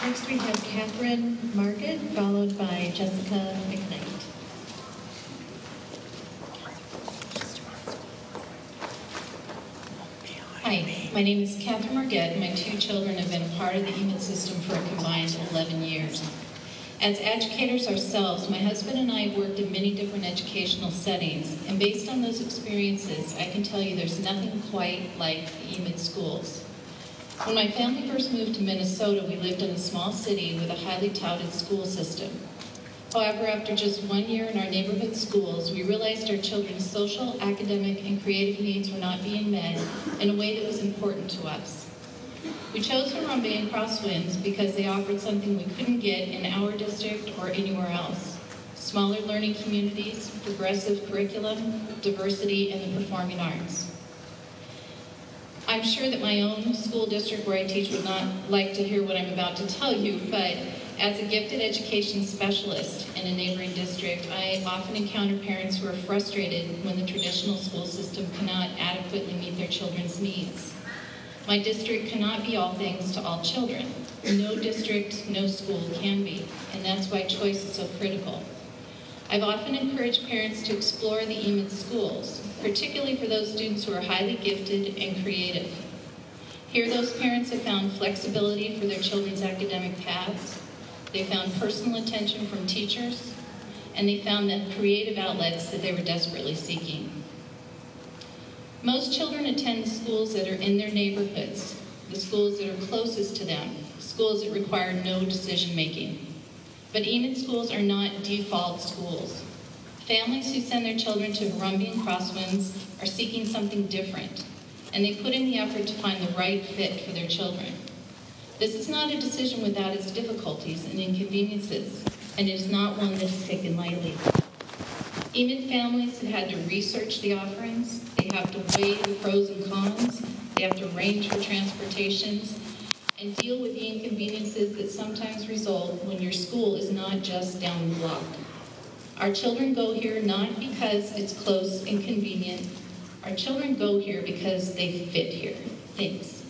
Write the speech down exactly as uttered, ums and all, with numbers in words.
Next we have Catherine Market, followed by Jessica McKnight. Hi, my name is Catherine Marget, and my two children have been a part of the E M I T system for a combined eleven years. As educators ourselves, my husband and I have worked in many different educational settings, and based on those experiences, I can tell you there's nothing quite like the E M I T schools. When my family first moved to Minnesota, we lived in a small city with a highly touted school system. However, after just one year in our neighborhood schools, we realized our children's social, academic, and creative needs were not being met in a way that was important to us. We chose Harambee and Crosswinds because they offered something we couldn't get in our district or anywhere else: smaller learning communities, progressive curriculum, diversity, and the performing arts. I'm sure that my own school district where I teach would not like to hear what I'm about to tell you, but as a gifted education specialist in a neighboring district, I often encounter parents who are frustrated when the traditional school system cannot adequately meet their children's needs. My district cannot be all things to all children. No district, no school can be, and that's why choice is so critical. I've often encouraged parents to explore the E M I T schools, particularly for those students who are highly gifted and creative. Here, those parents have found flexibility for their children's academic paths. They found personal attention from teachers, and they found that creative outlets that they were desperately seeking. Most children attend schools that are in their neighborhoods, the schools that are closest to them, schools that require no decision-making. But E M I T schools are not default schools. Families who send their children to Harambee and Crosswinds are seeking something different, and they put in the effort to find the right fit for their children. This is not a decision without its difficulties and inconveniences, and it is not one that is taken lightly. E M I T families have had to research the offerings, they have to weigh the pros and cons, they have to arrange for transportations, and deal with the inconveniences that sometimes result when your school is not just down the block. Our children go here not because it's close and convenient. Our children go here because they fit here. Thanks.